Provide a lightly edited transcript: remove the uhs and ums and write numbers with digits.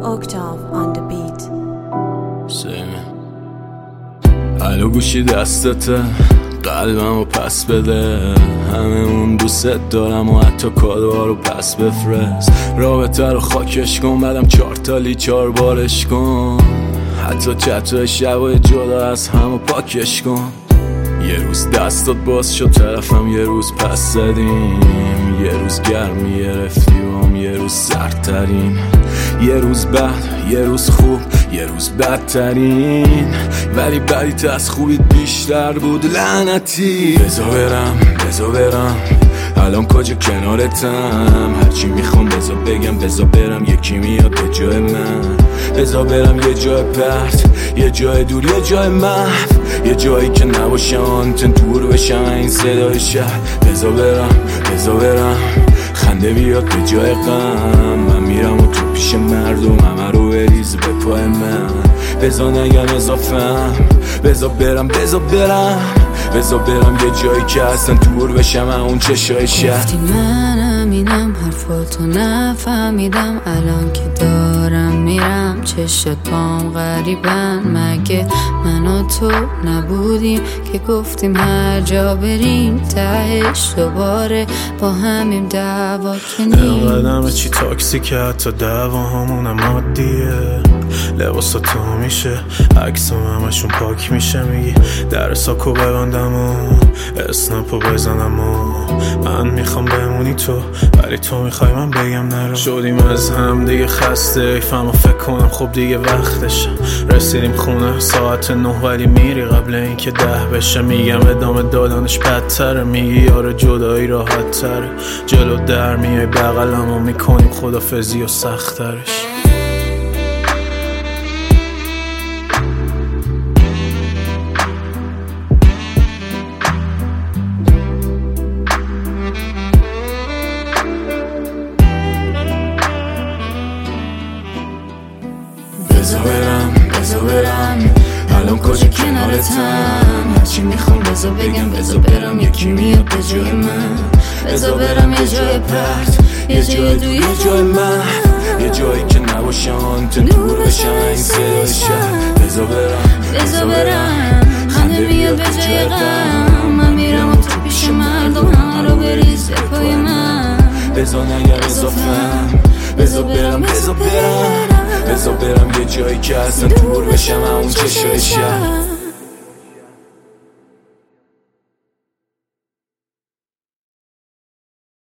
Octave on the beat. الو گوشی دستته، قلبمو پس بده، همه اون دوست دارم و حتی کادوها رو پس بفرست. رابطه رو خاکش کن، بعدم 4 تا لیچار بارش کن، حتی چتر شبای جدا از همو پاکش کن. یه روز دستات باز شد طرفم، یه روز پس زدیم، یه روز گرمی گرفتیم، یه روز سردترین، یه روز بد، یه روز خوب، یه روز بدترین، ولی بدیت از خوبیت بیشتر بود لعنتی. بذار برم الان کجا کنارتم، هرچی میخوام بذار بگم، بذار برم یکی میاد به جای من. بذار برم یه جای پرت، یه جای دور، یه جای محو، یه جایی که نباشه آنتن دور بشم این صدای شهر. بذار برم خنده بیاد به جای غم، من میرم و تو پیش مردم همه رو بریز به پای من. بذار نگم اضافم، بذار برم یه جایی که اصلا دور بشم اون چشای شهر. گفتی منم اینم، حرفاتو نفهمیدم، الان که دارم میرم چشات پام غریبن. مگه من و تو نبودیم که گفتیم هر جا بریم تهش دوباره با همیم دعوا کنیم؟ اینقدر چی تاکسی که حتی دعوا همونم عادیه، لباسا تو میشه، عکسام همشون پاک میشه، میگی در ساکو ببندم و اسنپو بزنم و من میخوام بمونی تو، ولی تو میخوای من بگم نرو. شدیم از هم دیگه خسته، ایفم فکر کنم خب دیگه وقتشه. رسیدیم خونه ساعت 9 ولی میری قبل اینکه 10 بشه. میگم ادامه دادنش بدتره، میگی یار جدایی راحت تره، جلو در میای بغلمو میکنیم خدافزی و سخت ترش. بذار برم الان کجا کنارتم، هرچی میخوام بذار بگم، بذار برم یکی میاد به جای من. بذار برم یه جای پرت، یه جای دور، یه جای محو، یه جایی که نباشه آنتن دور بشم این صدای شهر. بذار برم خنده بیاد به جای غم، من میرم و تو پیش مردم همه رو بریز پای من. بذار نگم اضافم، بذار برم یه جایی که اصلا دور بشم اون چشای شهر.